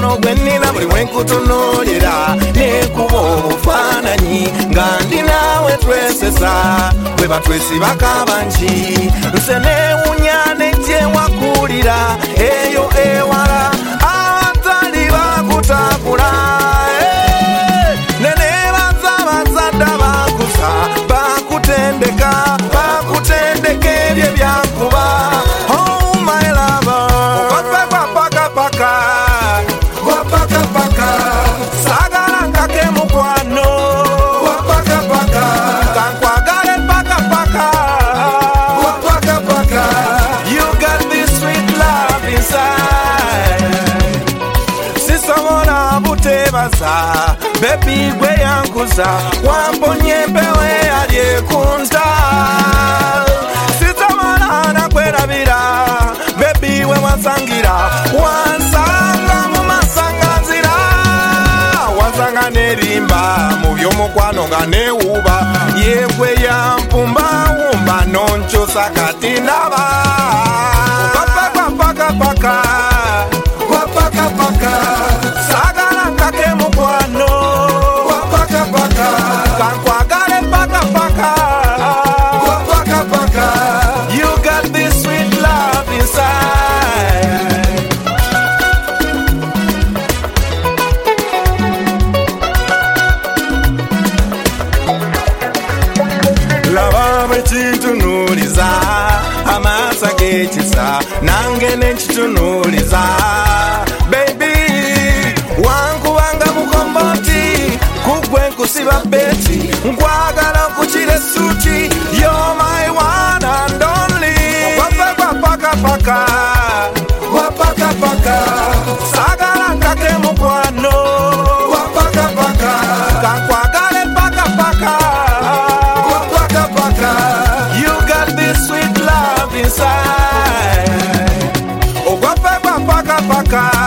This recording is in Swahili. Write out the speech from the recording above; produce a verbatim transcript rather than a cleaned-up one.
mukwano gwe nnina buli wenkutunuulira nekuba obufaananyi nga ndi naawe twesesa bwe batwesiba kabanji nse neewunya nejje wakulira eyo ewala abatali bakutakula nenebaza bazadda bakusa bakutendeka bakutendeka ebyo byakuba oh my lover gwapakapakapaka gwapakapaka sagala nkake mukwano gwapakapaka kankwagale pakapaka gwapakapaka you got this sweet love inside sisobola butebaza bebi gwe yankuza wamponye empewe alyekunta sisobola nakwerabira bebi we wansangira wansanga mu masanganzira wansanga nerimba mu byomukwano nga newuba yegwe yampumbawumba nonchosa kati ndaba gwapakapakapaka gwapakapaka sagala nkake mukwano gwapakapaka kankwagale pakapaka gwapakapaka you got this sweet love inside laba bwe kintunuuliza amaaso ag'ekisa nange nenkitunuuliza baby wankubanga mukomboti kugwe nkusiba beti nkwagala nkukira essuuti you're my one and only gwapakapakapaka gwapakapaka sagala nkake mukwano gwapakapaka kankwagale pakapaka gwapakapaka you got this sweet love inside oh gwapakapakapaka